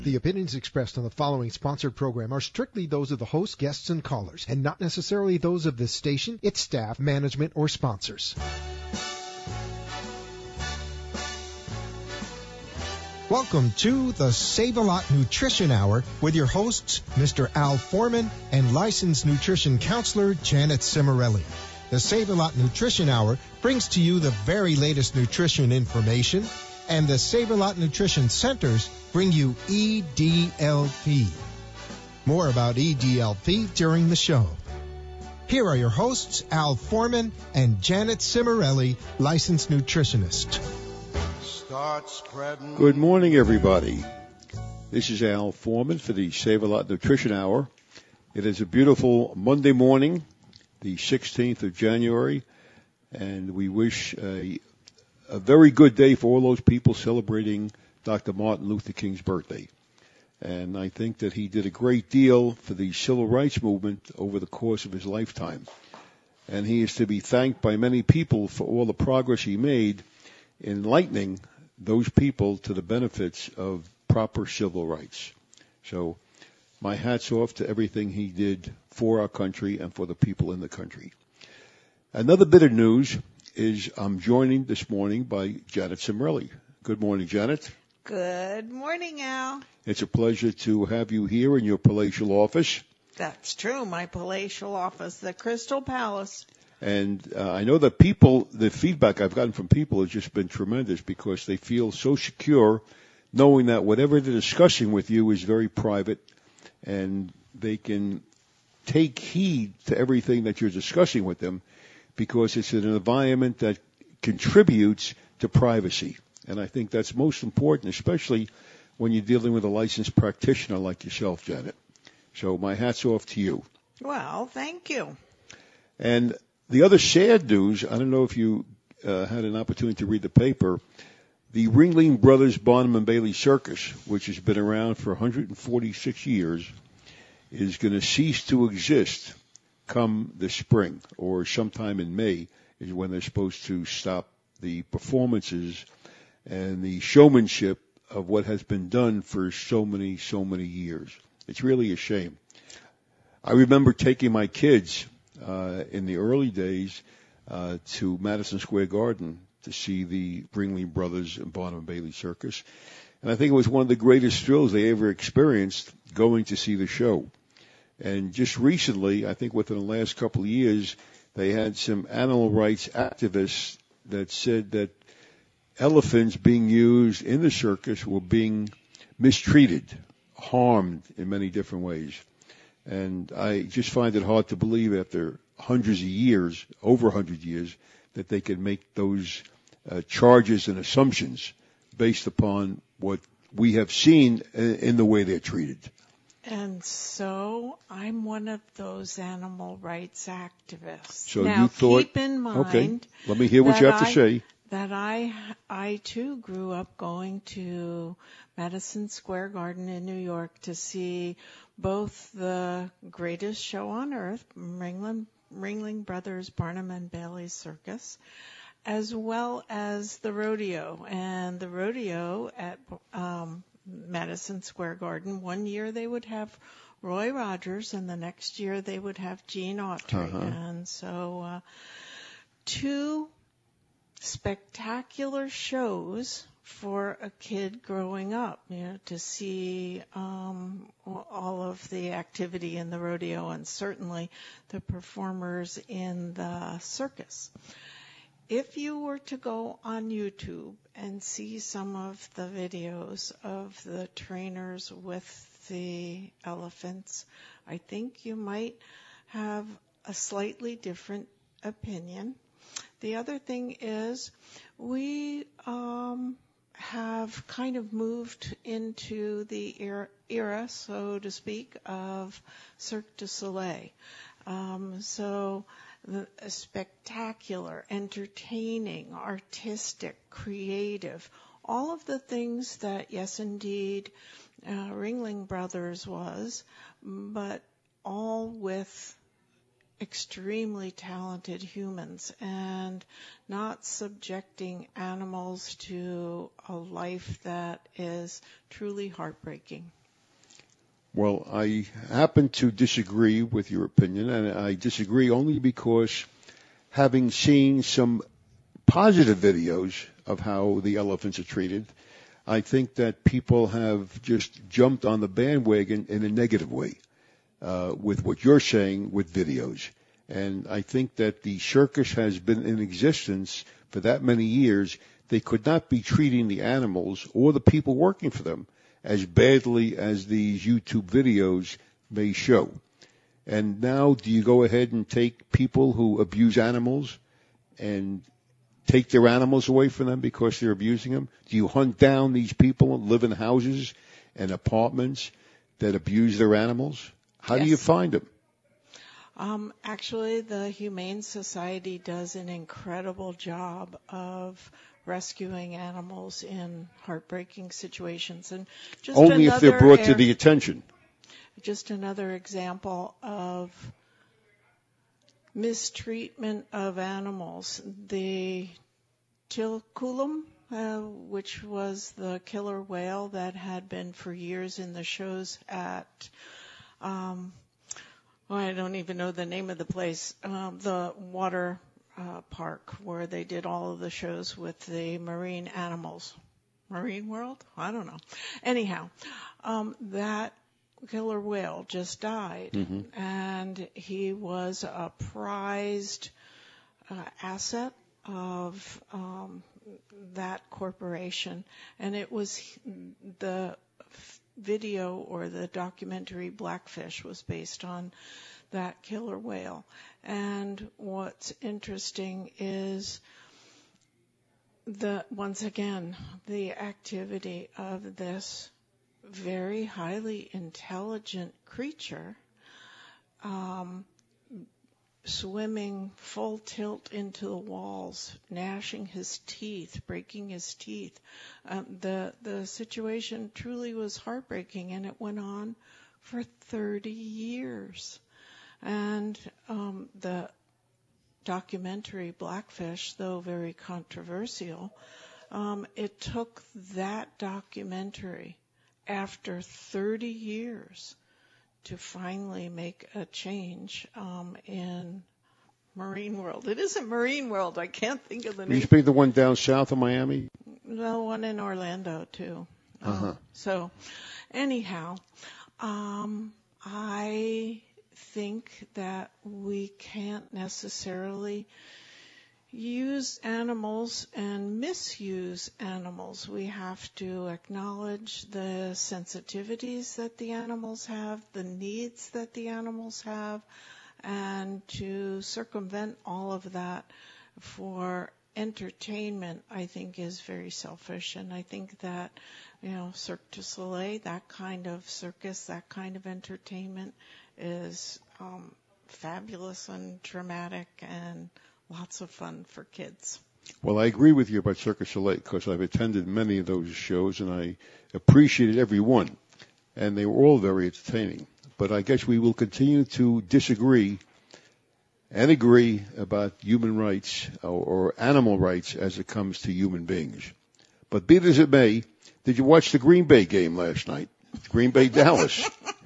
The opinions expressed on the following sponsored program are strictly those of the host, guests, and callers, and not necessarily those of this station, its staff, management, or sponsors. Welcome to the Save-A-Lot Nutrition Hour with your hosts, Mr. Al Foreman and licensed nutrition counselor Janet Cimarelli. The Save-A-Lot Nutrition Hour brings to you the very latest nutrition information, and the Save-A-Lot Nutrition Centers bring you EDLP. More about EDLP during the show. Here are your hosts, Al Foreman and Janet Cimarelli, licensed nutritionist. Good morning, everybody. This is Al Foreman for the Save-A-Lot Nutrition Hour. It is a beautiful Monday morning, the 16th of January, and we wish a very good day for all those people celebrating Dr. Martin Luther King's birthday. And I think that he did a great deal for the civil rights movement over the course of his lifetime. And he is to be thanked by many people for all the progress he made in enlightening those people to the benefits of proper civil rights. So my hat's off to everything he did for our country and for the people in the country. Another bit of news is I'm joined this morning by Janet Cimarelli. Good morning, Janet. Good morning, Al. It's a pleasure to have you here in your palatial office. That's true, my palatial office, the Crystal Palace. And I know that people, the feedback I've gotten from people has just been tremendous because they feel so secure knowing that whatever they're discussing with you is very private and they can take heed to everything that you're discussing with them because it's an environment that contributes to privacy. And I think that's most important, especially when you're dealing with a licensed practitioner like yourself, Janet. So my hat's off to you. Well, thank you. And the other sad news, I don't know if you had an opportunity to read the paper, the Ringling Brothers Barnum and Bailey Circus, which has been around for 146 years, is going to cease to exist come the spring, or sometime in May is when they're supposed to stop the performances and the showmanship of what has been done for so many years. It's really a shame. I remember taking my kids in the early days to Madison Square Garden to see the Ringling Brothers and Barnum and Bailey Circus. And I think it was one of the greatest thrills they ever experienced going to see the show. And just recently, I think within the last couple of years, they had some animal rights activists that said that elephants being used in the circus were being mistreated, harmed in many different ways. And I just find it hard to believe after hundreds of years, over 100 years, that they can make those charges and assumptions based upon what we have seen in the way they're treated. And so I'm one of those animal rights activists. So now, you thought, keep in mind, okay, let me hear what you have to say. That I too grew up going to Madison Square Garden in New York to see both the greatest show on earth, Ringling Brothers Barnum and Bailey Circus, as well as the rodeo. And the rodeo at Madison Square Garden, one year they would have Roy Rogers, and the next year they would have Gene Autry. And so two spectacular shows for a kid growing up, to see all of the activity in the rodeo and certainly the performers in the circus. If you were to go on YouTube and see some of the videos of the trainers with the elephants, I think you might have a slightly different opinion. The other thing is we have kind of moved into the era, so to speak, of Cirque du Soleil. So the spectacular, entertaining, artistic, creative, all of the things that, yes, indeed, Ringling Brothers was, but all with extremely talented humans and not subjecting animals to a life that is truly heartbreaking. Well, I happen to disagree with your opinion, and I disagree only because having seen some positive videos of how the elephants are treated, I think that people have just jumped on the bandwagon in a negative way with what you're saying with videos. And I think that the circus has been in existence for that many years. They could not be treating the animals or the people working for them as badly as these YouTube videos may show. And now do you go ahead and take people who abuse animals and take their animals away from them because they're abusing them? Do you hunt down these people and live in houses and apartments that abuse their animals? How do you find them? Actually, the Humane Society does an incredible job of rescuing animals in heartbreaking situations. And just only if they're brought to the attention. Just another example of mistreatment of animals. The Tilculum, which was the killer whale that had been for years in the shows at, I don't even know the name of the place, the water park where they did all of the shows with the marine animals. Marine World? I don't know. Anyhow, that killer whale just died, and he was a prized asset of that corporation, and it was the video or the documentary Blackfish was based on that killer whale. And what's interesting is once again, the activity of this very highly intelligent creature swimming full tilt into the walls, gnashing his teeth, breaking his teeth. The situation truly was heartbreaking, and it went on for 30 years. And the documentary Blackfish, though very controversial, it took that documentary after 30 years to finally make a change in Marine World. It isn't Marine World. I can't think of the name. Used to be the one down south of Miami? The one in Orlando, too. So, anyhow, I think that we can't necessarily use animals and misuse animals. We have to acknowledge the sensitivities that the animals have, the needs that the animals have, and to circumvent all of that for entertainment, I think, is very selfish. And I think that, Cirque du Soleil, that kind of circus, that kind of entertainment is fabulous and dramatic and lots of fun for kids. Well, I agree with you about Cirque du Soleil because I've attended many of those shows and I appreciated every one. And they were all very entertaining. But I guess we will continue to disagree and agree about human rights or animal rights as it comes to human beings. But be it as it may, did you watch the Green Bay game last night? Green Bay, Dallas.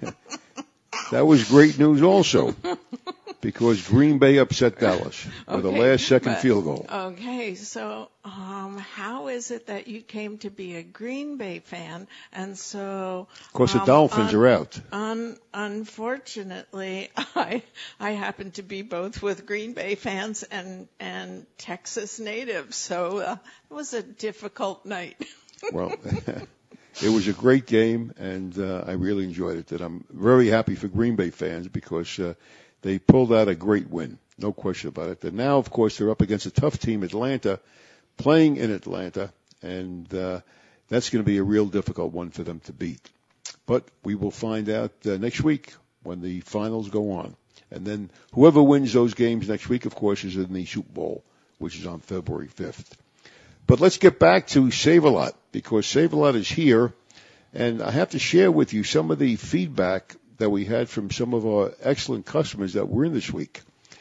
That was great news also. Because Green Bay upset Dallas with a last-second field goal. Okay, so how is it that you came to be a Green Bay fan? And so, of course, the Dolphins are out. Unfortunately, I happen to be both with Green Bay fans and Texas natives, so it was a difficult night. Well, it was a great game, and I really enjoyed it. And I'm very happy for Green Bay fans because they pulled out a great win, no question about it. And now, of course, they're up against a tough team, Atlanta, playing in Atlanta, and that's going to be a real difficult one for them to beat. But we will find out next week when the finals go on. And then whoever wins those games next week, of course, is in the Super Bowl, which is on February 5th. But let's get back to Save-A-Lot, because Save-A-Lot is here, and I have to share with you some of the feedback that we had from some of our excellent customers that were in this week.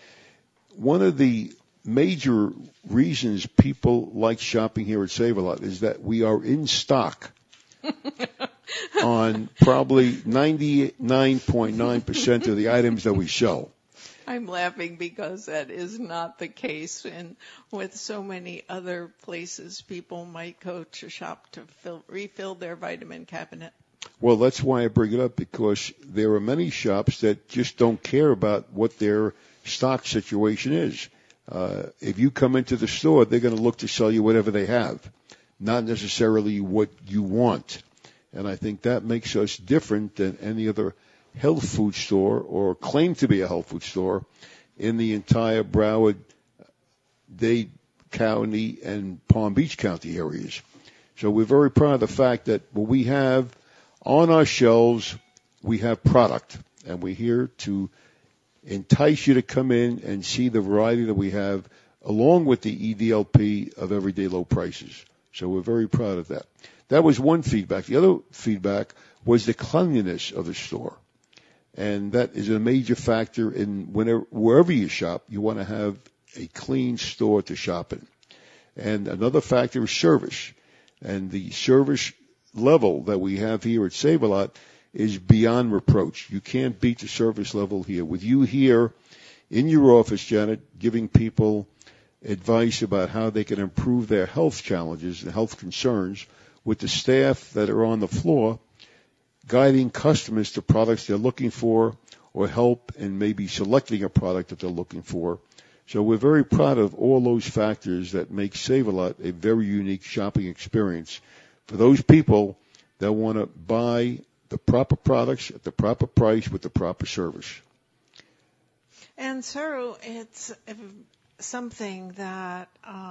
one of the major reasons people like shopping here at Save-A-Lot is that we are in stock on probably 99.9% of the items that we sell. I'm laughing because that is not the case. And with so many other places people might go to shop to refill their vitamin cabinet. Well, that's why I bring it up, because there are many shops that just don't care about what their stock situation is. If you come into the store, they're going to look to sell you whatever they have, not necessarily what you want. And I think that makes us different than any other health food store or claim to be a health food store in the entire Broward, Dade County, and Palm Beach County areas. So we're very proud of the fact that what we have on our shelves, we have product, and we're here to entice you to come in and see the variety that we have, along with the EDLP of everyday low prices. So we're very proud of that. That was one feedback. The other feedback was the cleanliness of the store. And that is a major factor in wherever you shop. You want to have a clean store to shop in. And another factor is service. And the service level that we have here at Save-A-Lot is beyond reproach. You can't beat the service level here. With you here in your office, Janet, giving people advice about how they can improve their health challenges and health concerns, with the staff that are on the floor guiding customers to products they're looking for, or help in maybe selecting a product that they're looking for. So we're very proud of all those factors that make Save-A-Lot a very unique shopping experience for those people that want to buy the proper products at the proper price with the proper service. And so it's something that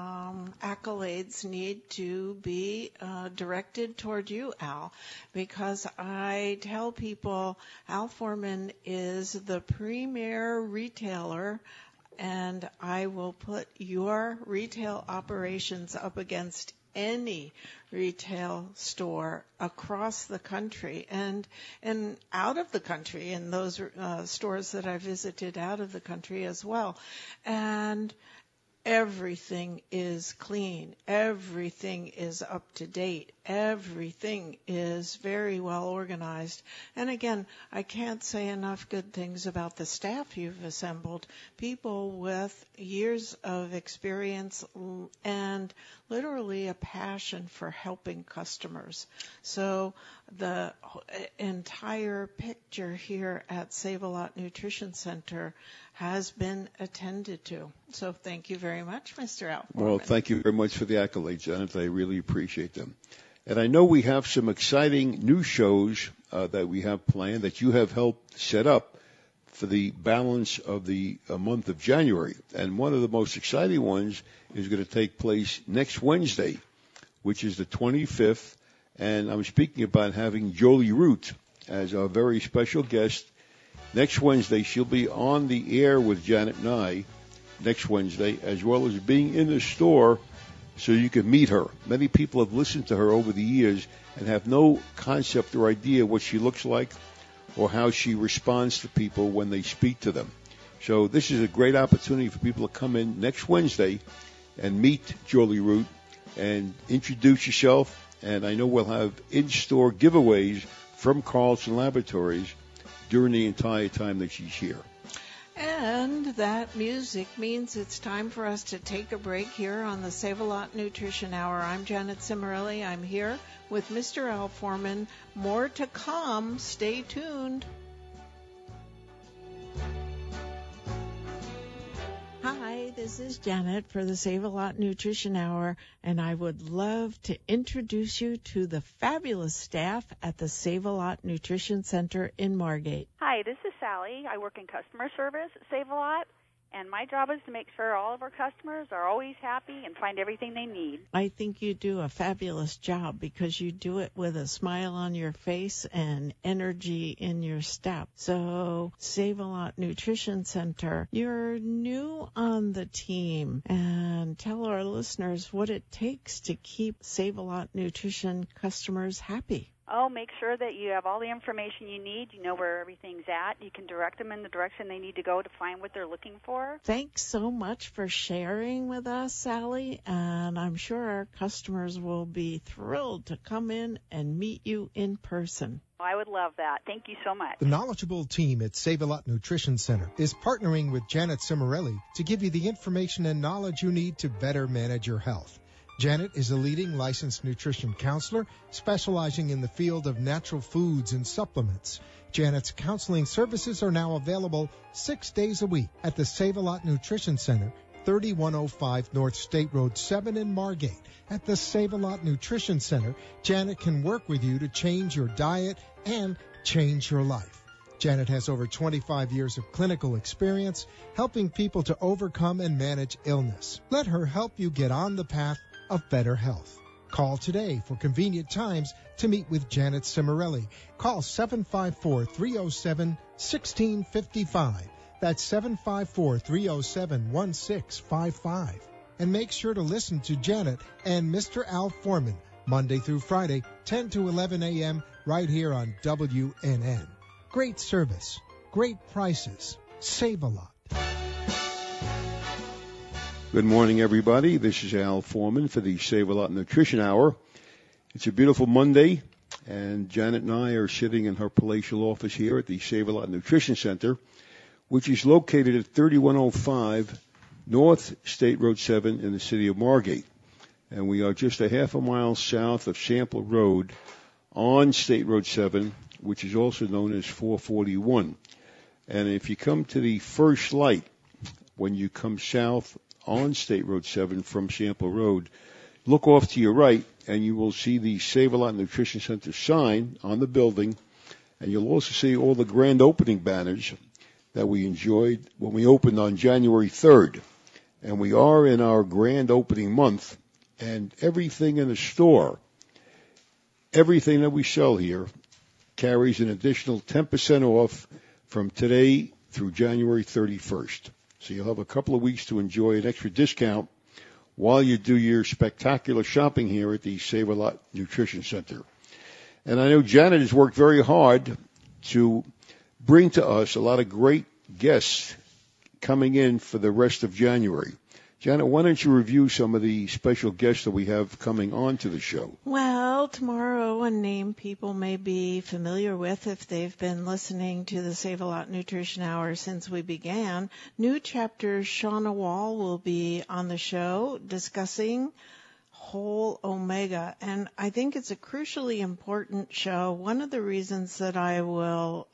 accolades need to be directed toward you, Al, because I tell people Al Foreman is the premier retailer, and I will put your retail operations up against any retail store across the country and out of the country, in those stores that I visited out of the country as well. And everything is clean. Everything is up to date. Everything is very well organized. And again, I can't say enough good things about the staff you've assembled. People with years of experience and literally a passion for helping customers. So the entire picture here at Save-A-Lot Nutrition Center has been attended to. So thank you very much, Mr. Al Foreman. Well, thank you very much for the accolades, Janet. I really appreciate them. And I know we have some exciting new shows that we have planned that you have helped set up for the balance of the month of January. And one of the most exciting ones is going to take place next Wednesday, which is the 25th. And I'm speaking about having Jolie Root as our very special guest. Next Wednesday, she'll be on the air with Janet and I next Wednesday, as well as being in the store so you can meet her. Many people have listened to her over the years and have no concept or idea what she looks like or how she responds to people when they speak to them. So this is a great opportunity for people to come in next Wednesday and meet Jolie Root and introduce yourself. And I know we'll have in-store giveaways from Carlson Laboratories during the entire time that she's here. And that music means it's time for us to take a break here on the Save-A-Lot Nutrition Hour. I'm Janet Cimarelli. I'm here with Mr. Al Foreman. More to come. Stay tuned. Hi, this is Janet for the Save-A-Lot Nutrition Hour, and I would love to introduce you to the fabulous staff at the Save-A-Lot Nutrition Center in Margate. Hi, this is Sally. I work in customer service at Save-A-Lot, and my job is to make sure all of our customers are always happy and find everything they need. I think you do a fabulous job because you do it with a smile on your face and energy in your step. So, Save-A-Lot Nutrition Center, you're new on the team, and tell our listeners what it takes to keep Save-A-Lot Nutrition customers happy. Oh, make sure that you have all the information you need. You know where everything's at. You can direct them in the direction they need to go to find what they're looking for. Thanks so much for sharing with us, Sally, and I'm sure our customers will be thrilled to come in and meet you in person. I would love that. Thank you so much. The knowledgeable team at Save-A-Lot Nutrition Center is partnering with Janet Cimarelli to give you the information and knowledge you need to better manage your health. Janet is a leading licensed nutrition counselor specializing in the field of natural foods and supplements. Janet's counseling services are now available 6 days a week at the Save-A-Lot Nutrition Center, 3105 North State Road 7 in Margate. At the Save-A-Lot Nutrition Center, Janet can work with you to change your diet and change your life. Janet has over 25 years of clinical experience helping people to overcome and manage illness. Let her help you get on the path of better health. Call today for convenient times to meet with Janet Cimarelli. Call 754-307-1655. That's 754-307-1655. And make sure to listen to Janet and Mr. Al Foreman Monday through Friday, 10 to 11 a.m. right here on WNN. Great service, great prices, save a lot. Good morning, everybody. This is Al Foreman for the Save-A-Lot Nutrition Hour. It's a beautiful Monday, and Janet and I are sitting in her palatial office here at the Save-A-Lot Nutrition Center, which is located at 3105 North State Road 7 in the city of Margate. And we are just a half a mile south of Sample Road on State Road 7, which is also known as 441. And if you come to the first light, when you come south on State Road 7 from Sample Road, look off to your right, and you will see the Save-A-Lot Nutrition Center sign on the building, and you'll also see all the grand opening banners that we enjoyed when we opened on January 3rd. And we are in our grand opening month, and everything in the store, everything that we sell here, carries an additional 10% off from today through January 31st. So you'll have a couple of weeks to enjoy an extra discount while you do your spectacular shopping here at the Save-A-Lot Nutrition Center. And I know Janet has worked very hard to bring to us a lot of great guests coming in for the rest of January. Janet, why don't you review some of the special guests that we have coming on to the show? Well, tomorrow, a name people may be familiar with if they've been listening to the Save-A-Lot Nutrition Hour since we began. New Chapter's Shauna Wall will be on the show discussing Whole Omega, and I think it's a crucially important show. One of the reasons that I will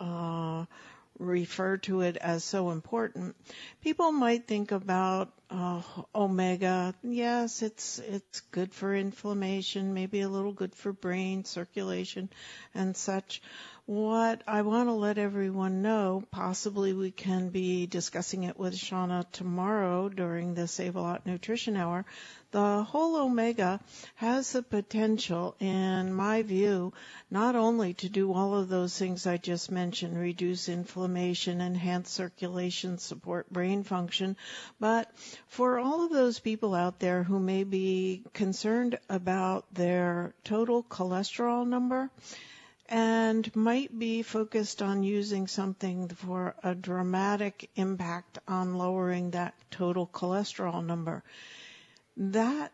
refer to it as so important, people might think about omega. Yes, it's good for inflammation, maybe a little good for brain circulation and such. What I want to let everyone know, possibly we can be discussing it with Shauna tomorrow during the Save-A-Lot Nutrition Hour, the whole omega has the potential, in my view, not only to do all of those things I just mentioned, reduce inflammation, enhance circulation, support brain function, but for all of those people out there who may be concerned about their total cholesterol number, and might be focused on using something for a dramatic impact on lowering that total cholesterol number. That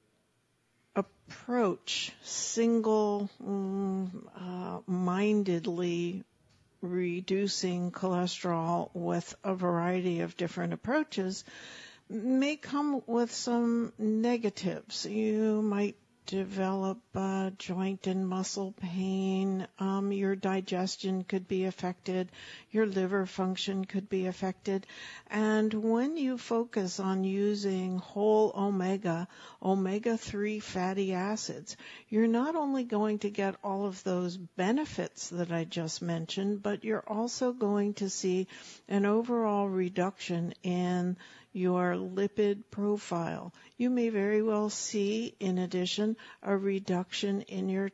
approach, single-mindedly reducing cholesterol with a variety of different approaches, may come with some negatives. You might develop joint and muscle pain, your digestion could be affected, your liver function could be affected. And when you focus on using whole omega-3 fatty acids, you're not only going to get all of those benefits that I just mentioned, but you're also going to see an overall reduction in your lipid profile. You may very well see, in addition, a reduction in your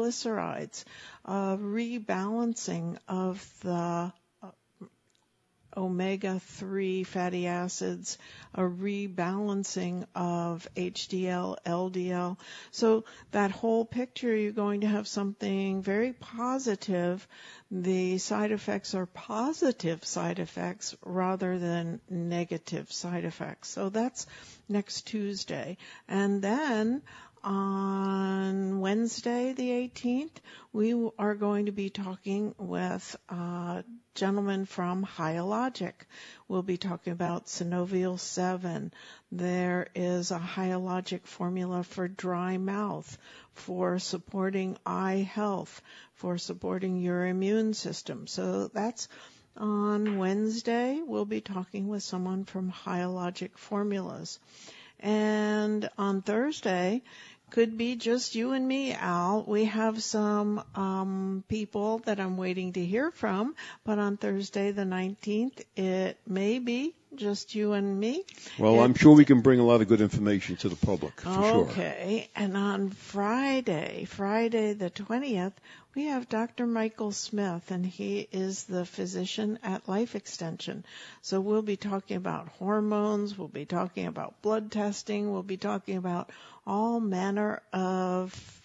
triglycerides, a rebalancing of the omega-3 fatty acids, a rebalancing of HDL, LDL. So that whole picture, you're going to have something very positive. The side effects are positive side effects rather than negative side effects. So that's next Tuesday. And then on Wednesday, the 18th, we are going to be talking with a gentleman from Hyalogic. We'll be talking about Synovial 7. There is a Hyalogic formula for dry mouth, for supporting eye health, for supporting your immune system. So that's on Wednesday. We'll be talking with someone from Hyalogic Formulas. And on Thursday, could be just you and me, Al. We have some people that I'm waiting to hear from, but on Thursday the 19th, it may be just you and me. Well, I'm sure we can bring a lot of good information to the public, for sure. Okay, and on Friday the 20th, we have Dr. Michael Smith, and he is the physician at Life Extension. So we'll be talking about hormones, we'll be talking about blood testing, we'll be talking about all manner of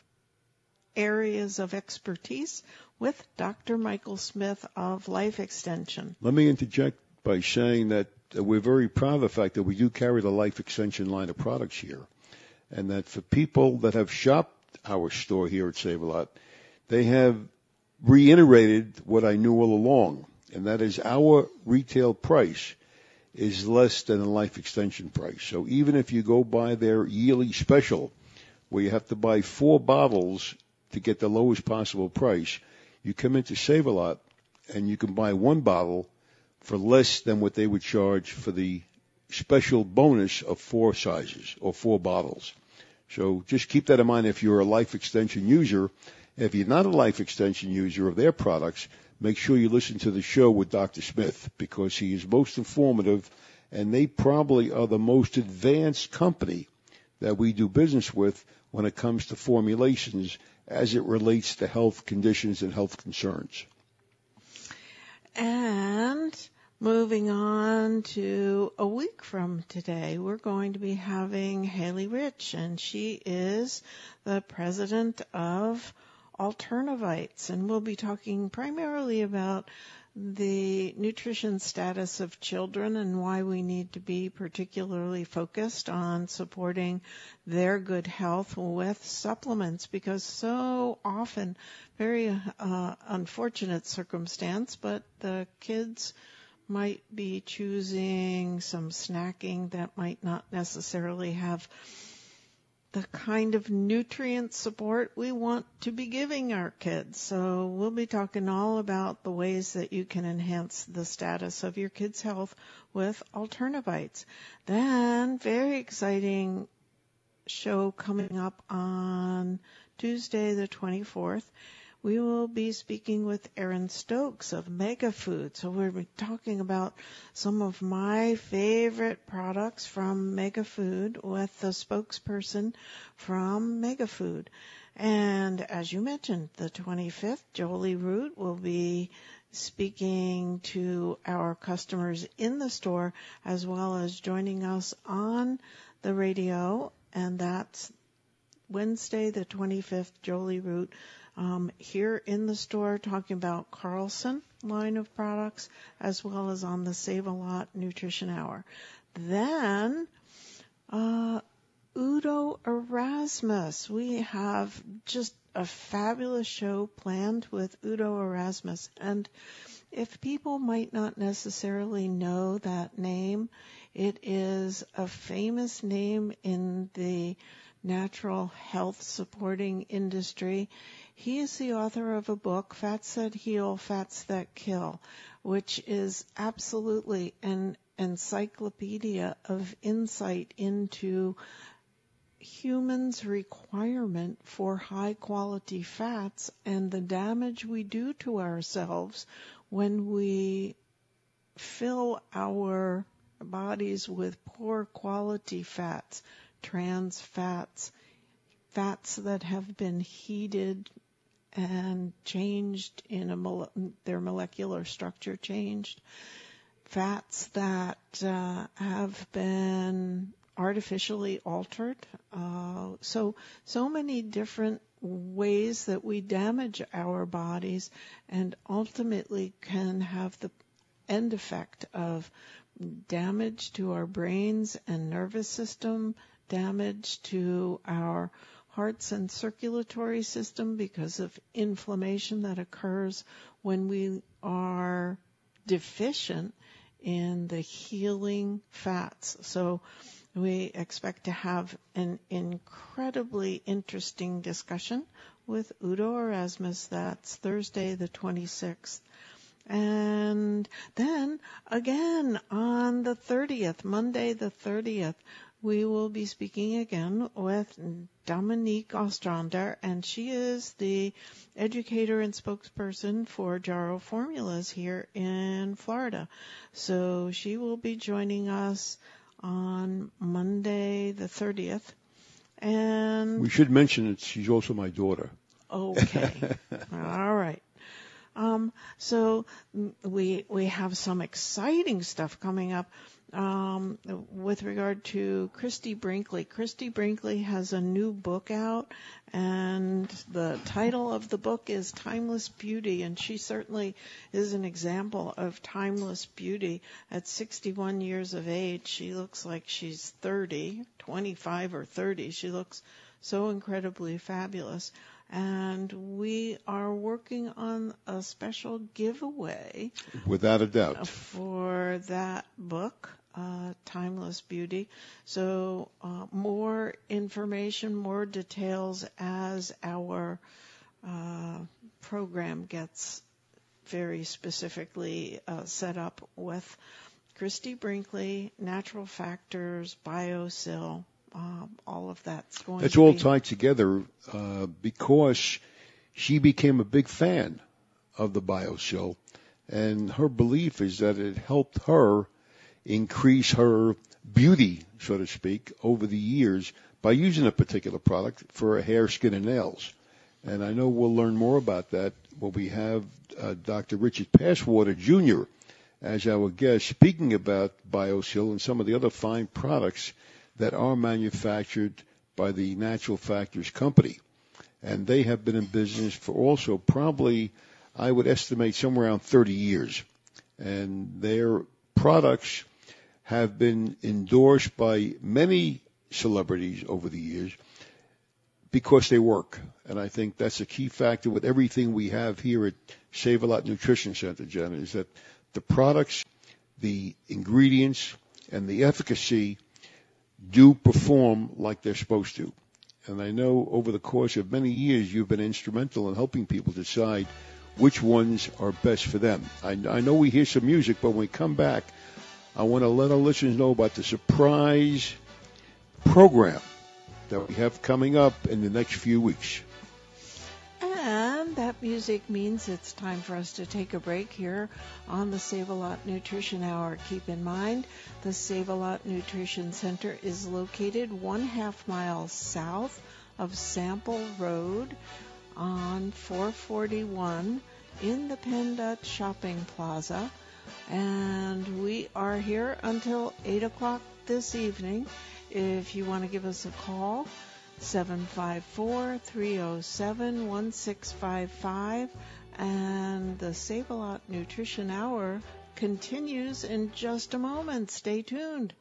areas of expertise with Dr. Michael Smith of Life Extension. Let me interject by saying that we're very proud of the fact that we do carry the Life Extension line of products here, and that for people that have shopped our store here at Save-A-Lot, they have reiterated what I knew all along, and that is our retail price is less than a Life Extension price. So even if you go buy their yearly special, where you have to buy 4 bottles to get the lowest possible price, you come into Save-A-Lot and you can buy 1 bottle for less than what they would charge for the special bonus of 4 sizes or 4 bottles. So just keep that in mind if you're a Life Extension user. If you're not a Life Extension user of their products, make sure you listen to the show with Dr. Smith, because he is most informative, and they probably are the most advanced company that we do business with when it comes to formulations as it relates to health conditions and health concerns. And moving on to a week from today, we're going to be having Haley Rich, and she is the president of Alternavites, and we'll be talking primarily about the nutrition status of children and why we need to be particularly focused on supporting their good health with supplements, because so often, very unfortunate circumstance, but the kids might be choosing some snacking that might not necessarily have the kind of nutrient support we want to be giving our kids. So we'll be talking all about the ways that you can enhance the status of your kids' health with Alternavites. Then, very exciting show coming up on Tuesday the 24th. We will be speaking with Erin Stokes of Mega Food. So we'll be talking about some of my favorite products from Mega Food with the spokesperson from Mega Food. And as you mentioned, the 25th, Jolie Root will be speaking to our customers in the store as well as joining us on the radio. And that's Wednesday the 25th, Jolie Root. Here in the store talking about Carlson line of products as well as on the Save-A-Lot Nutrition Hour. Then Udo Erasmus. We have just a fabulous show planned with Udo Erasmus. And if people might not necessarily know that name, it is a famous name in the natural health supporting industry. He is the author of a book, Fats That Heal, Fats That Kill, which is absolutely an encyclopedia of insight into humans' requirement for high quality fats and the damage we do to ourselves when we fill our bodies with poor quality fats, trans fats, fats that have been heated and changed in their molecular structure changed. fats that have been artificially altered. So many different ways that we damage our bodies and ultimately can have the end effect of damage to our brains and nervous system, damage to our hearts and circulatory system because of inflammation that occurs when we are deficient in the healing fats. So we expect to have an incredibly interesting discussion with Udo Erasmus. That's Thursday the 26th. And then again on the 30th, Monday the 30th, we will be speaking again with Dominique Ostrander, and she is the educator and spokesperson for Jarrow Formulas here in Florida. So she will be joining us on Monday the 30th. And we should mention that she's also my daughter. Okay. All right. So we have some exciting stuff coming up with regard to Christy Brinkley. Christy Brinkley has a new book out, and the title of the book is Timeless Beauty, and she certainly is an example of timeless beauty. At 61 years of age, she looks like she's 30, 25 or 30. She looks so incredibly fabulous. And we are working on a special giveaway. Without a doubt. For that book, Timeless Beauty. So more information, more details as our program gets very specifically set up with Christy Brinkley, Natural Factors, BioSil. All of that's going That's to all be tied together because she became a big fan of the BioSil, and her belief is that it helped her increase her beauty, so to speak, over the years by using a particular product for her hair, skin, and nails. And I know we'll learn more about that when we have Dr. Richard Passwater, Jr. as our guest, speaking about BioSil and some of the other fine products that are manufactured by the Natural Factors Company. And they have been in business for also probably, I would estimate, somewhere around 30 years. And their products have been endorsed by many celebrities over the years because they work. And I think that's a key factor with everything we have here at Save-A-Lot Nutrition Center, Jenna, is that the products, the ingredients, and the efficacy do perform like they're supposed to. And I know over the course of many years you've been instrumental in helping people decide which ones are best for them. I know we hear some music, but when we come back, I want to let our listeners know about the surprise program that we have coming up in the next few weeks. And that music means it's time for us to take a break here on the Save-A-Lot Nutrition Hour. Keep in mind, the Save-A-Lot Nutrition Center is located 1/2 mile south of Sample Road on 441 in the Penn Dutch Shopping Plaza. And we are here until 8 o'clock this evening. If you want to give us a call, 754-307-1655, and the Save-A-Lot Nutrition Hour continues in just a moment. Stay tuned.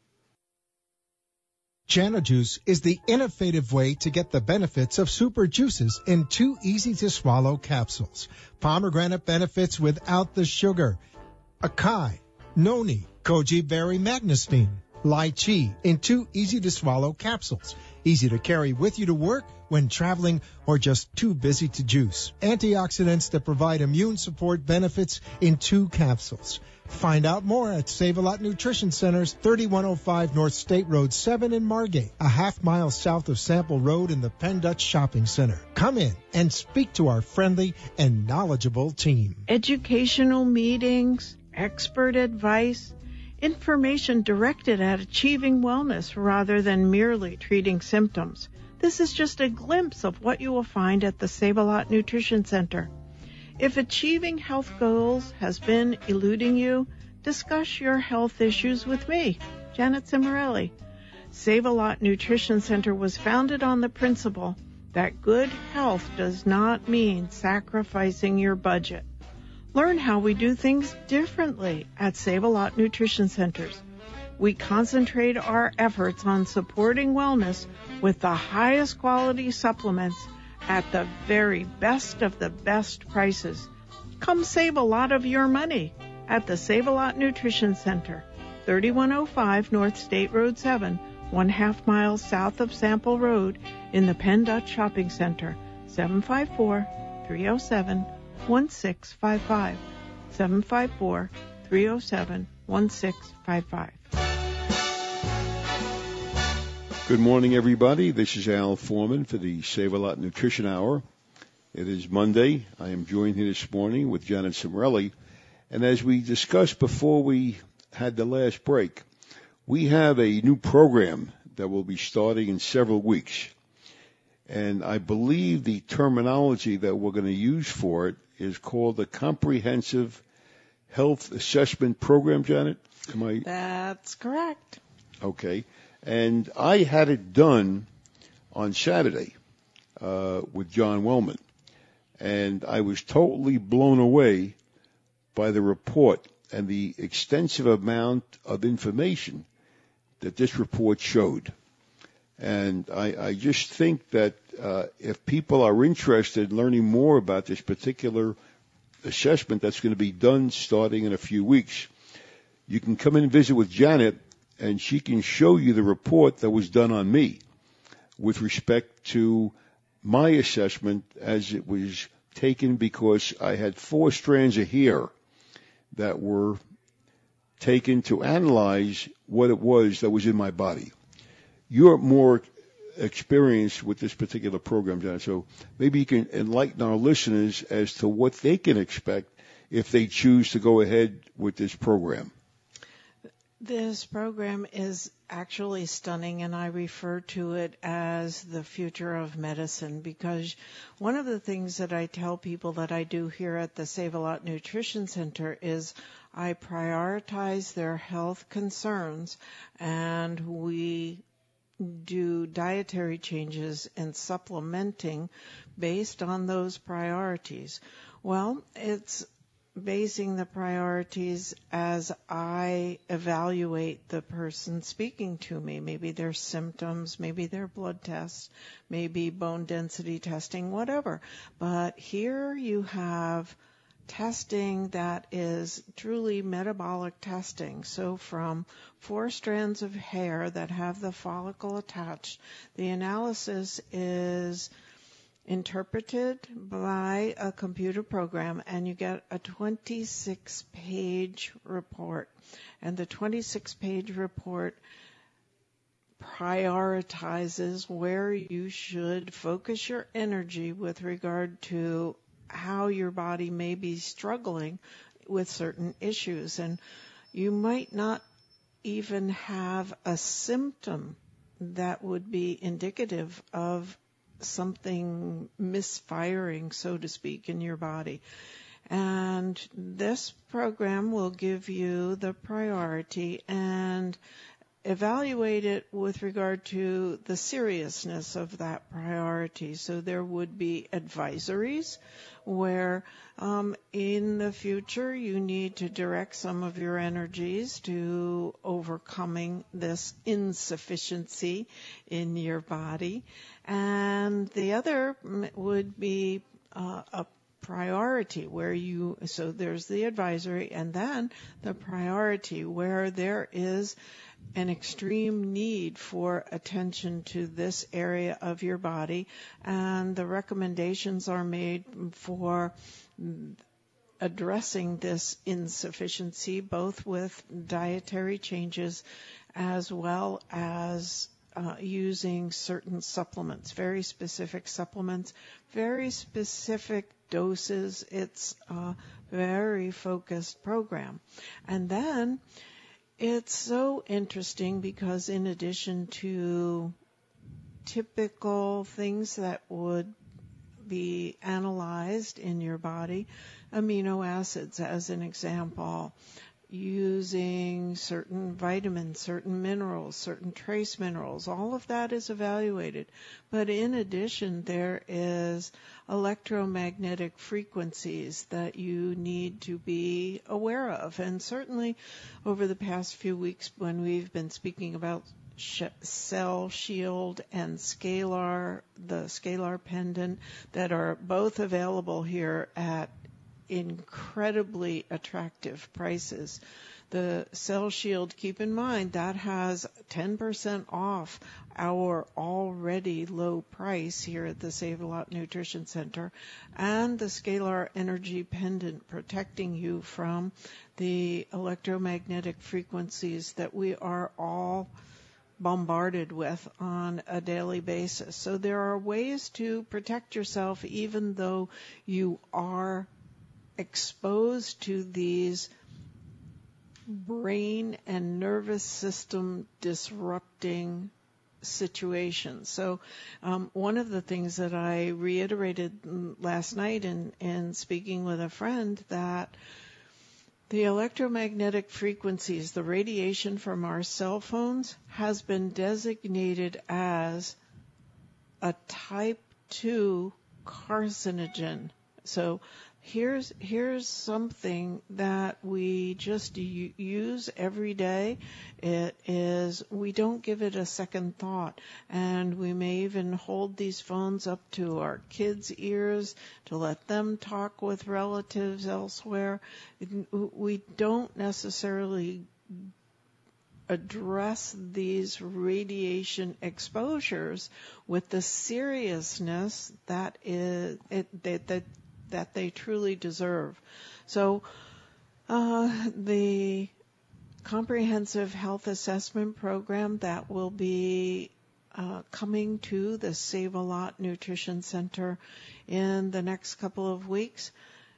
Jana Juice is the innovative way to get the benefits of super juices in 2 easy-to-swallow capsules. Pomegranate benefits without the sugar. Acai, noni, goji berry magnesine, lychee in 2 easy-to-swallow capsules. Easy to carry with you to work, when traveling, or just too busy to juice. Antioxidants that provide immune support benefits in 2 capsules. Find out more at Save-A-Lot Nutrition Center's 3105 North State Road 7 in Margate, 1/2 mile south of Sample Road in the Penn Dutch Shopping Center. Come in and speak to our friendly and knowledgeable team. Educational meetings, expert advice, information directed at achieving wellness rather than merely treating symptoms. This is just a glimpse of what you will find at the Save-A-Lot Nutrition Center. If achieving health goals has been eluding you, Discuss your health issues with me, Janet Cimarelli. Save-A-Lot Nutrition Center was founded on the principle that good health does not mean sacrificing your budget. Learn how we do things differently at Save-A-Lot Nutrition Centers. We concentrate our efforts on supporting wellness with the highest quality supplements at the very best of the best prices. Come save a lot of your money at the Save-A-Lot Nutrition Center, 3105 North State Road 7, 1/2 mile south of Sample Road in the Penn Dutch Shopping Center, 754-307-1655, 754-307-1655. Good morning, everybody. This is Al Foreman for the Save-A-Lot Nutrition Hour. It is Monday. I am joined here this morning with Janet Cimarelli. And as we discussed before we had the last break, we have a new program that will be starting in several weeks. And I believe the terminology that we're going to use for it is called the Comprehensive Health Assessment Program, Janet? That's correct. Okay. And I had it done on Saturday with John Wellman. And I was totally blown away by the report and the extensive amount of information that this report showed. And I just think that if people are interested in learning more about this particular assessment that's going to be done starting in a few weeks, you can come in and visit with Janet, and she can show you the report that was done on me with respect to my assessment as it was taken, because I had 4 strands of hair that were taken to analyze what it was that was in my body. You're more experienced with this particular program, Janet, so maybe you can enlighten our listeners as to what they can expect if they choose to go ahead with this program. This program is actually stunning, and I refer to it as the future of medicine, because one of the things that I tell people that I do here at the Save-A-Lot Nutrition Center is I prioritize their health concerns, and we do dietary changes and supplementing based on those priorities. Well, it's basing the priorities as I evaluate the person speaking to me. Maybe their symptoms, maybe their blood tests, maybe bone density testing, whatever. But here you have testing that is truly metabolic testing. So from 4 strands of hair that have the follicle attached, the analysis is interpreted by a computer program, and you get a 26-page report. And the 26-page report prioritizes where you should focus your energy with regard to how your body may be struggling with certain issues. And you might not even have a symptom that would be indicative of something misfiring, so to speak, in your body. And this program will give you the priority and evaluate it with regard to the seriousness of that priority. So there would be advisories where in the future you need to direct some of your energies to overcoming this insufficiency in your body. And the other would be a priority where so there's the advisory, and then the priority where there is an extreme need for attention to this area of your body, and the recommendations are made for addressing this insufficiency, both with dietary changes as well as using certain supplements, very specific supplements, very specific doses. It's a very focused program. And then it's so interesting because in addition to typical things that would be analyzed in your body, amino acids as an example, using certain vitamins, certain minerals, certain trace minerals. All of that is evaluated. But in addition, there is electromagnetic frequencies that you need to be aware of. And certainly over the past few weeks when we've been speaking about Cell Shield and Scalar, the Scalar pendant, that are both available here at incredibly attractive prices. The Cell Shield, keep in mind, that has 10% off our already low price here at the Save-A-Lot Nutrition Center, and the Scalar Energy Pendant, protecting you from the electromagnetic frequencies that we are all bombarded with on a daily basis. So there are ways to protect yourself even though you are exposed to these brain and nervous system disrupting situations. So one of the things that I reiterated last night in speaking with a friend, that the electromagnetic frequencies, the radiation from our cell phones, has been designated as a type 2 carcinogen. So here's something that we just use every day. It is, we don't give it a second thought, and we may even hold these phones up to our kids' ears to let them talk with relatives elsewhere. We don't necessarily address these radiation exposures with the seriousness that they truly deserve. So the comprehensive health assessment program that will be coming to the Save-A-Lot Nutrition Center in the next couple of weeks,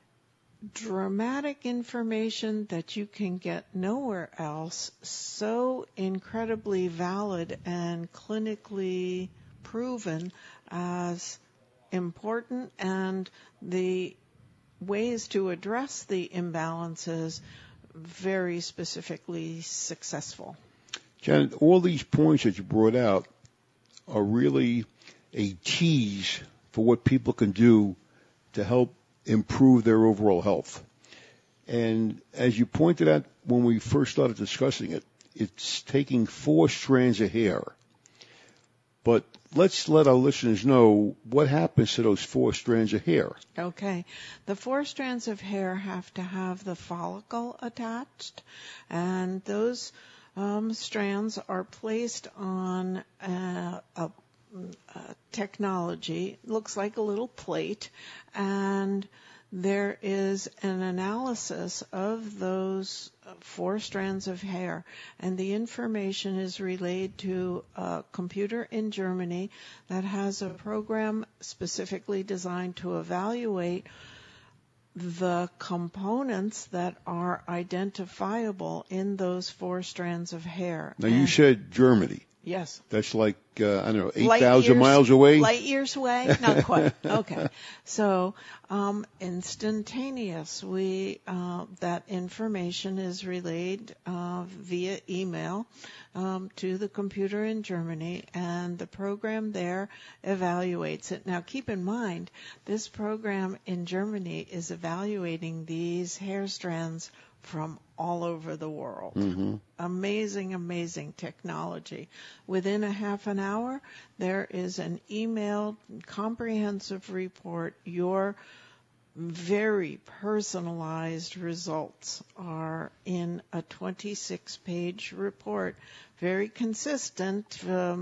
dramatic information that you can get nowhere else, so incredibly valid and clinically proven as important, and the ways to address the imbalances very specifically successful. Janet, all these points that you brought out are really a tease for what people can do to help improve their overall health. And as you pointed out when we first started discussing it, it's taking 4 strands of hair. But let's let our listeners know what happens to those 4 strands of hair. Okay. The 4 strands of hair have to have the follicle attached, and those strands are placed on a technology. It looks like a little plate, and there is an analysis of those 4 strands of hair, and the information is relayed to a computer in Germany that has a program specifically designed to evaluate the components that are identifiable in those 4 strands of hair. Now, you said Germany. Yes. That's like, 8,000 miles away? Light years away? Not quite. Okay. So, instantaneous. That information is relayed via email to the computer in Germany, and the program there evaluates it. Now, keep in mind, this program in Germany is evaluating these hair strands from all over the world. Mm-hmm. Amazing, amazing technology. Within a half an hour, there is an emailed comprehensive report. Your very personalized results are in a 26-page report, very consistent,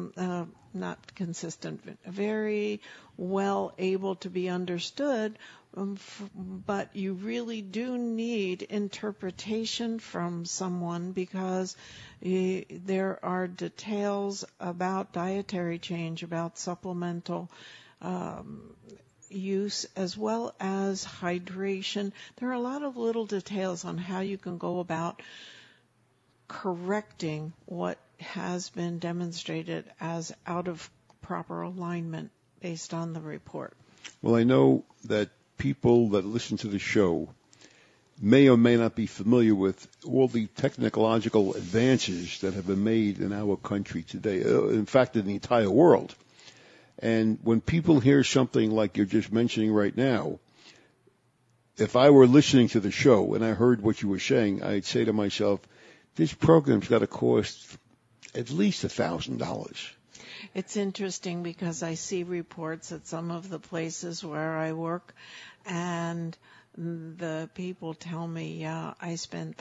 not consistent, very well able to be understood, but you really do need interpretation from someone, because there are details about dietary change, about supplemental use, as well as hydration. There are a lot of little details on how you can go about correcting what has been demonstrated as out of proper alignment based on the report. Well, I know that people that listen to the show may or may not be familiar with all the technological advances that have been made in our country today, in fact, in the entire world. And when people hear something like you're just mentioning right now, if I were listening to the show and I heard what you were saying, I'd say to myself, this program's got to cost at least $1,000. It's interesting because I see reports at some of the places where I work, and the people tell me, yeah, I spent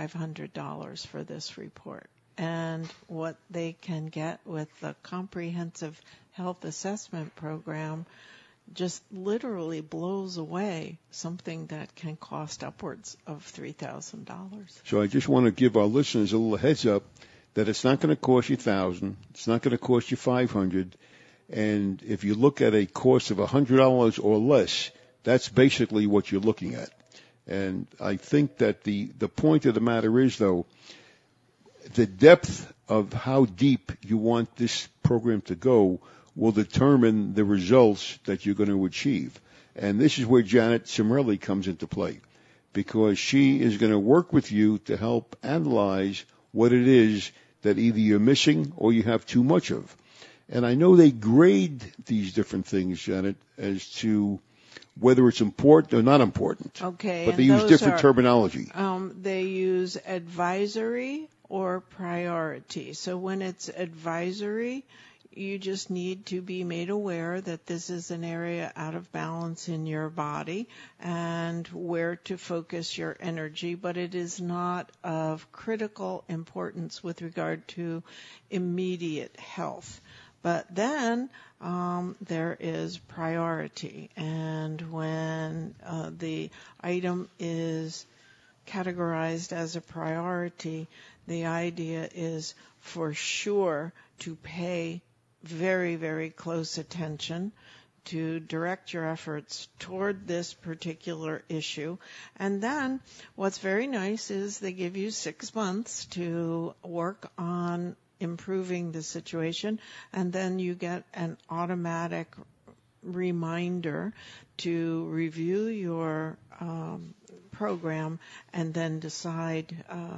$3,500 for this report. And what they can get with the comprehensive health assessment program just literally blows away something that can cost upwards of $3,000. So I just want to give our listeners a little heads up that it's not going to cost you $1,000. It's not going to cost you $500. And if you look at a cost of $100 or less, that's basically what you're looking at. And I think that the point of the matter is, though, the depth of how deep you want this program to go will determine the results that you're going to achieve. And this is where Janet Cimarelli comes into play, because she is going to work with you to help analyze what it is that either you're missing or you have too much of. And I know they grade these different things, Janet, as to whether it's important or not important. Okay. But they use different terminology. They use advisory or priority. So when it's advisory, you just need to be made aware that this is an area out of balance in your body and where to focus your energy, but it is not of critical importance with regard to immediate health. But then there is priority, and when the item is categorized as a priority, the idea is for sure to pay very, very close attention, to direct your efforts toward this particular issue. And then what's very nice is they give you 6 months to work on improving the situation, and then you get an automatic reminder to review your program and then decide.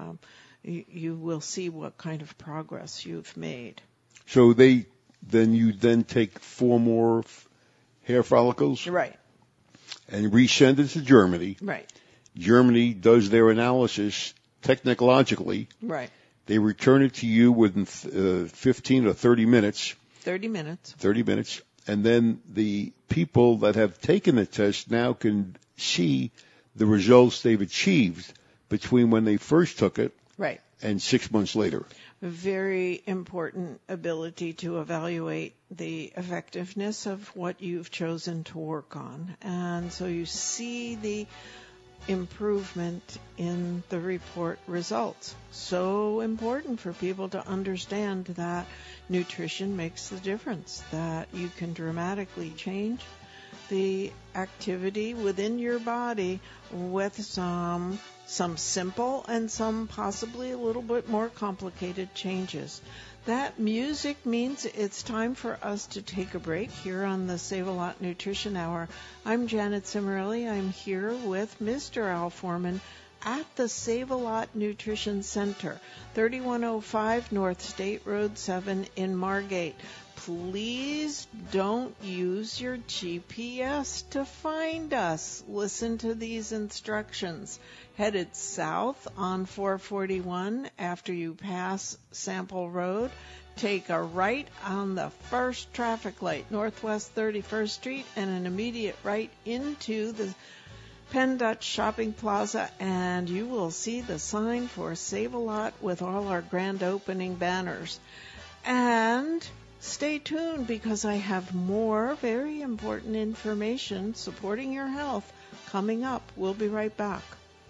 You will see what kind of progress you've made. So you then take 4 more hair follicles, right, and resend it to Germany. Right. Germany does their analysis technologically. Right. They return it to you within 15 or 30 minutes. 30 minutes. 30 minutes. And then the people that have taken the test now can see the results they've achieved between when they first took it, right, and 6 months later. A very important ability to evaluate the effectiveness of what you've chosen to work on. And so you see the improvement in the report results. So important for people to understand that nutrition makes the difference, that you can dramatically change the activity within your body with some simple and some possibly a little bit more complicated changes. That music means it's time for us to take a break here on the Save-A-Lot Nutrition Hour. I'm Janet Cimarelli. I'm here with Mr. Al Foreman at the Save-A-Lot Nutrition Center, 3105 North State Road 7 in Margate. Please don't use your GPS to find us. Listen to these instructions. Headed south on 441 after you pass Sample Road. Take a right on the first traffic light, Northwest 31st Street, and an immediate right into the Penn Dutch Shopping Plaza, and you will see the sign for Save-A-Lot with all our grand opening banners. And stay tuned because I have more very important information supporting your health coming up. We'll be right back.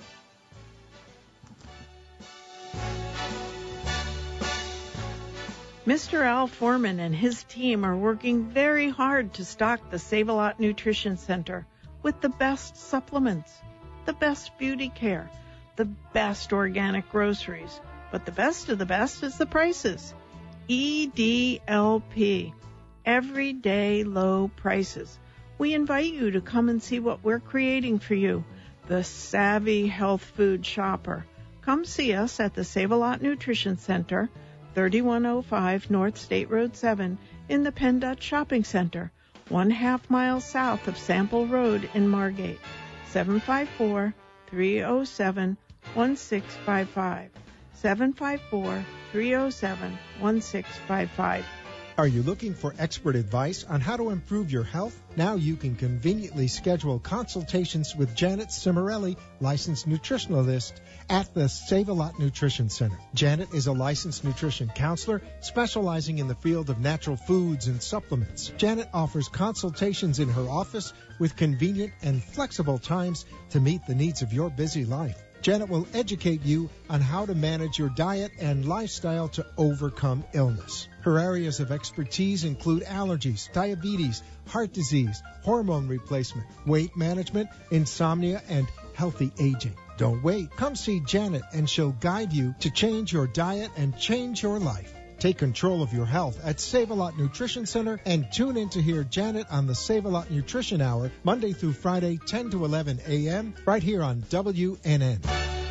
Mr. Al Foreman and his team are working very hard to stock the Save-A-Lot Nutrition Center with the best supplements, the best beauty care, the best organic groceries. But the best of the best is the prices. EDLP, everyday low prices. We invite you to come and see what we're creating for you. the savvy health food shopper. Come see us at the Save-A-Lot Nutrition Center, 3105 North State Road 7 in the Penn Dutch Shopping Center, 1/2 mile south of Sample Road in Margate. 754-307-1655. 754-307-1655. Are you looking for expert advice on how to improve your health? Now you can conveniently schedule consultations with Janet Cimarelli, licensed nutritionalist at the Save-A-Lot Nutrition Center. Janet is a licensed nutrition counselor specializing in the field of natural foods and supplements. Janet offers consultations in her office with convenient and flexible times to meet the needs of your busy life. Janet will educate you on how to manage your diet and lifestyle to overcome illness. Her areas of expertise include allergies, diabetes, heart disease, hormone replacement, weight management, insomnia, and healthy aging. Don't wait. Come see Janet and she'll guide you to change your diet and change your life. Take control of your health at Save-A-Lot Nutrition Center and tune in to hear Janet on the Save-A-Lot Nutrition Hour, Monday through Friday, 10 to 11 a.m., right here on WNN.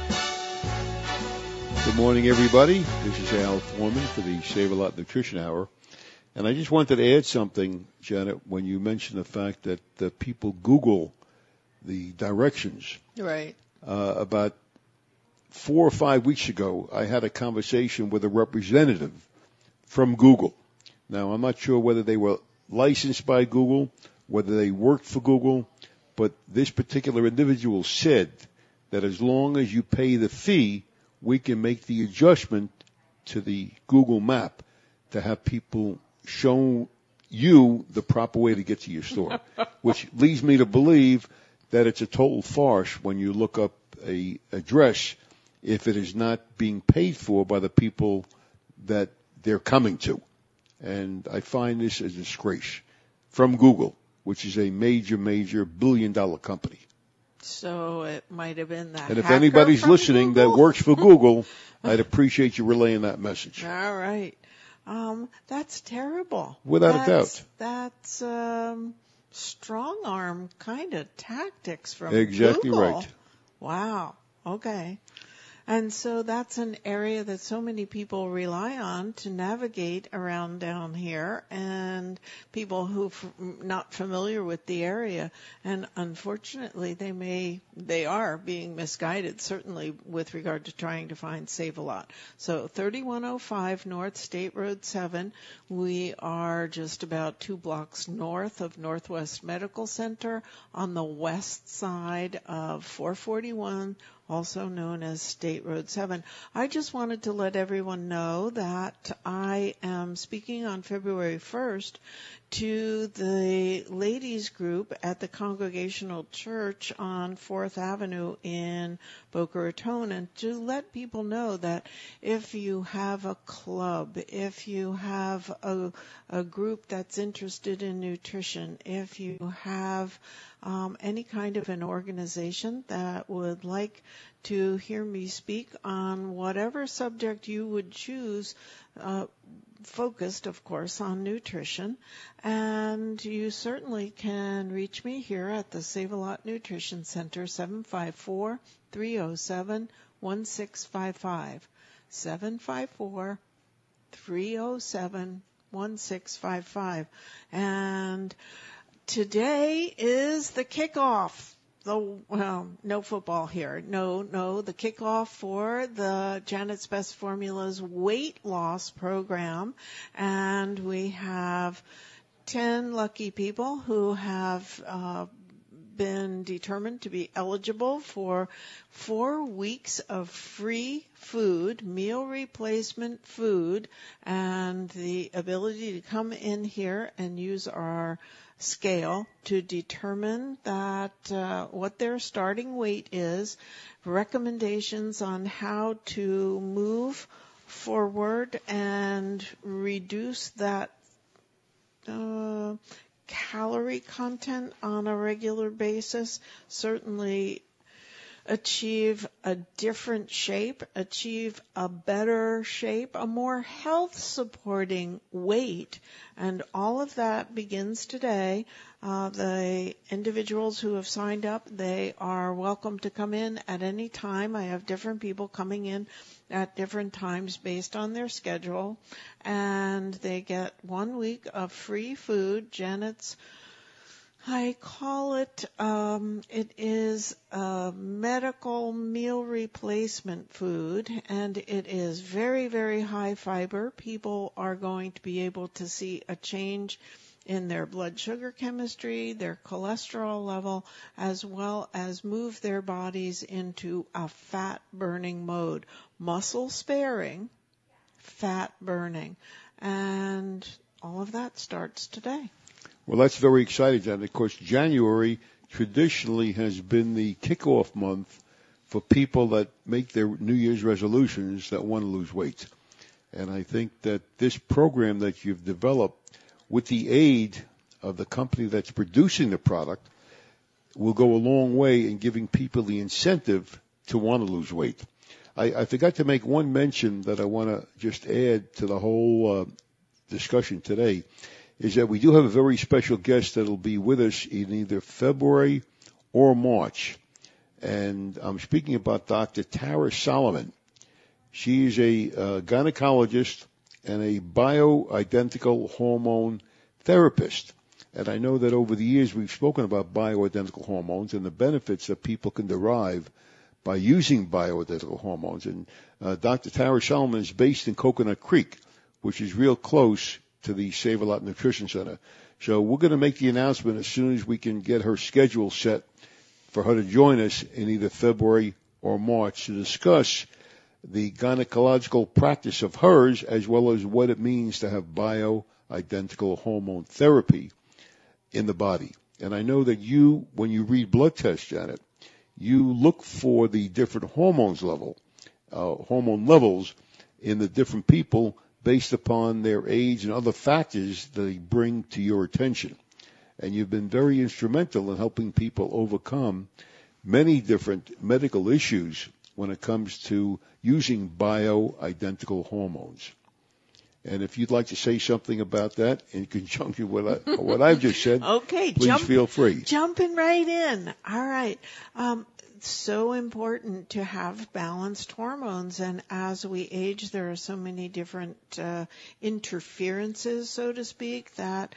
Good morning, everybody. This is Al Foreman for the Save-A-Lot Nutrition Hour. And I just wanted to add something, Janet, when you mentioned the fact that people Google the directions. Right. About 4 or 5 weeks ago, I had a conversation with a representative from Google. Now, I'm not sure whether they were licensed by Google, whether they worked for Google, but this particular individual said that as long as you pay the fee, we can make the adjustment to the Google map to have people show you the proper way to get to your store, which leads me to believe that it's a total farce when you look up a address if it is not being paid for by the people that they're coming to. And I find this a disgrace from Google, which is a major, major billion-dollar company. So it might have been that. And if anybody's listening Google that works for Google, I'd appreciate you relaying that message. All right. That's terrible. Without a doubt. That's strong arm kind of tactics from Exactly Google. right. Wow. Okay. And so that's an area that so many people rely on to navigate around down here, and people who not familiar with the area. And unfortunately, they are being misguided, certainly with regard to trying to find Save-A-Lot. So 3105 North State Road 7, we are just about 2 blocks north of Northwest Medical Center on the west side of 441, also known as State Road 7. I just wanted to let everyone know that I am speaking on February 1st to the ladies group at the Congregational Church on 4th Avenue in Boca Raton, and to let people know that if you have a club, if you have a group that's interested in nutrition, if you have any kind of an organization that would like to hear me speak on whatever subject you would choose, focused, of course, on nutrition. And you certainly can reach me here at the Save-A-Lot Nutrition Center, 754-307-1655. 754-307-1655. And today is the kickoff. No football here. No, the kickoff for the Janet's Best Formulas weight loss program. And we have 10 lucky people who have been determined to be eligible for 4 weeks of free food, meal replacement food, and the ability to come in here and use our scale to determine that what their starting weight is, recommendations on how to move forward and reduce that calorie content on a regular basis, certainly achieve a different shape, achieve a better shape, a more health-supporting weight. And all of that begins today. The individuals who have signed up, they are welcome to come in at any time. I have different people coming in at different times based on their schedule. And they get 1 week of free food. Janet's, I call it, it is a medical meal replacement food, and it is very, very high fiber. People are going to be able to see a change in their blood sugar chemistry, their cholesterol level, as well as move their bodies into a fat-burning mode. Muscle sparing, fat burning, and all of that starts today. Well, that's very exciting, and of course, January traditionally has been the kickoff month for people that make their New Year's resolutions that want to lose weight. And I think that this program that you've developed with the aid of the company that's producing the product will go a long way in giving people the incentive to want to lose weight. I forgot to make one mention that I want to just add to the whole discussion today, is that we do have a very special guest that will be with us in either February or March. And I'm speaking about Dr. Tara Solomon. She is a gynecologist and a bioidentical hormone therapist. And I know that over the years we've spoken about bioidentical hormones and the benefits that people can derive by using bioidentical hormones. And Dr. Tara Solomon is based in Coconut Creek, which is real close to the Save-A-Lot Nutrition Center. So we're going to make the announcement as soon as we can get her schedule set for her to join us in either February or March to discuss the gynecological practice of hers, as well as what it means to have bioidentical hormone therapy in the body. And I know that you, when you read blood tests, Janet, you look for the different hormone levels in the different people based upon their age and other factors that they bring to your attention. And you've been very instrumental in helping people overcome many different medical issues when it comes to using bioidentical hormones. And if you'd like to say something about that in conjunction with what I've just said, okay, please feel free. Jumping right in. All right. So important to have balanced hormones, and as we age there are so many different interferences, so to speak, that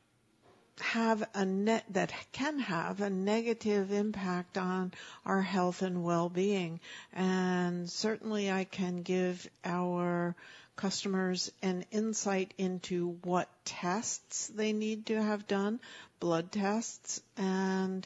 have that can have a negative impact on our health and well-being. And certainly I can give our customers an insight into what tests they need to have done, blood tests, and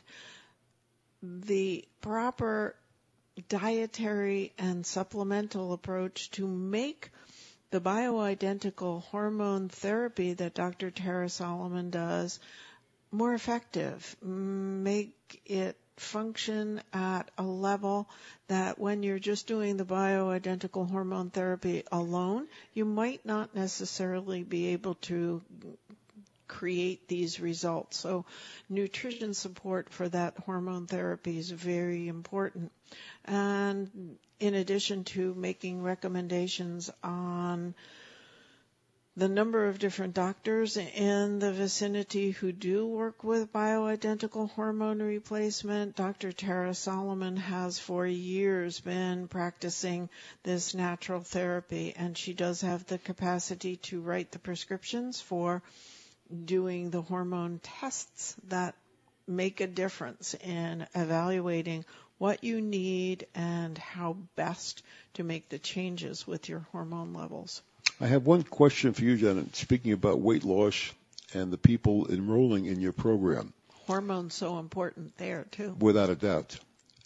the proper dietary and supplemental approach to make the bioidentical hormone therapy that Dr. Tara Solomon does more effective, make it function at a level that when you're just doing the bioidentical hormone therapy alone, you might not necessarily be able to create these results. So nutrition support for that hormone therapy is very important. And in addition to making recommendations on the number of different doctors in the vicinity who do work with bioidentical hormone replacement, Dr. Tara Solomon has for years been practicing this natural therapy, and she does have the capacity to write the prescriptions for doing the hormone tests that make a difference in evaluating what you need and how best to make the changes with your hormone levels. I have one question for you, Janet, speaking about weight loss and the people enrolling in your program. Hormones so important there, too. Without a doubt.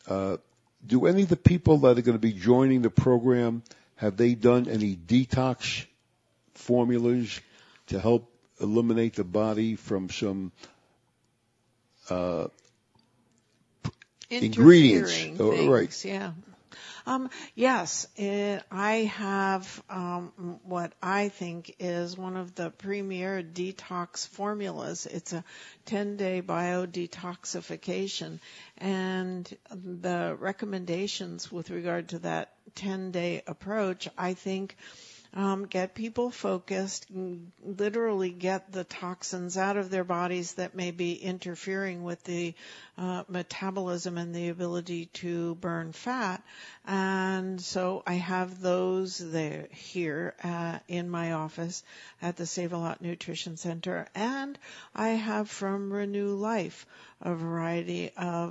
Do any of the people that are going to be joining the program, have they done any detox formulas to help eliminate the body from some ingredients? Things, right. Yes, I have what I think is one of the premier detox formulas. It's a 10-day bio-detoxification, and the recommendations with regard to that 10-day approach, I think, get people focused, literally get the toxins out of their bodies that may be interfering with the metabolism and the ability to burn fat. And so I have those there here in my office at the Save-A-Lot Nutrition Center, and I have from Renew Life a variety of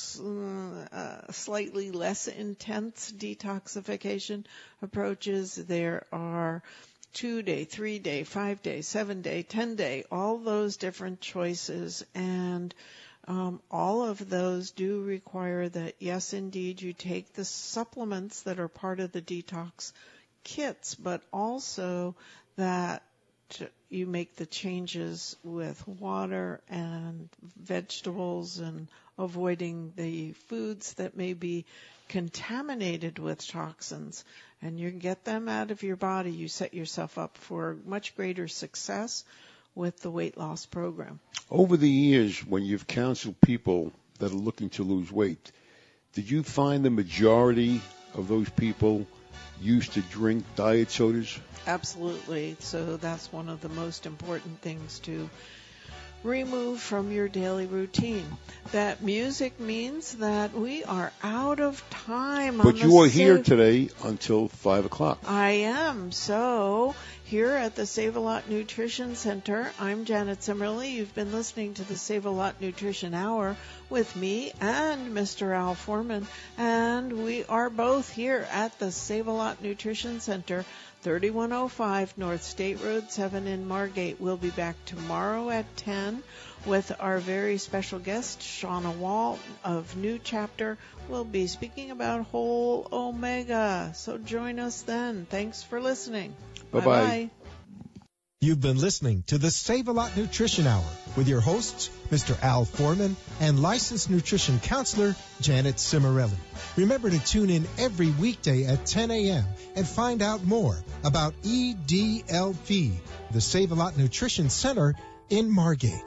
slightly less intense detoxification approaches. There are 2-day, 3-day, 5-day, 7-day, 10-day, all those different choices, and all of those do require that, yes, indeed, you take the supplements that are part of the detox kits, but also that you make the changes with water and vegetables and avoiding the foods that may be contaminated with toxins, and you get them out of your body. You set yourself up for much greater success with the weight loss program. Over the years, when you've counseled people that are looking to lose weight, did you find the majority of those people used to drink diet sodas? Absolutely. So that's one of the most important things to remove from your daily routine. That music means that we are out of time. But you are here today until 5 o'clock. I am. So here at the Save-A-Lot Nutrition Center, I'm Janet Simmerly. You've been listening to the Save-A-Lot Nutrition Hour with me and Mr. Al Foreman. And we are both here at the Save-A-Lot Nutrition Center, 3105 North State Road 7 in Margate. We'll be back tomorrow at 10 with our very special guest, Shauna Wall of New Chapter. We'll be speaking about whole omega. So join us then. Thanks for listening. Bye-bye. Bye-bye. You've been listening to the Save-A-Lot Nutrition Hour with your hosts, Mr. Al Foreman and licensed nutrition counselor, Janet Cimarelli. Remember to tune in every weekday at 10 a.m. and find out more about EDLP, the Save-A-Lot Nutrition Center in Margate.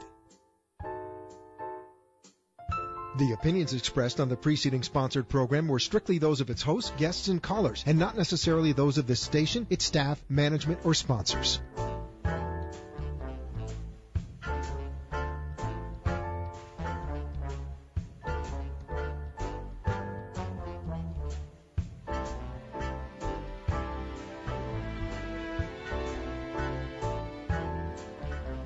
The opinions expressed on the preceding sponsored program were strictly those of its hosts, guests, and callers, and not necessarily those of this station, its staff, management, or sponsors.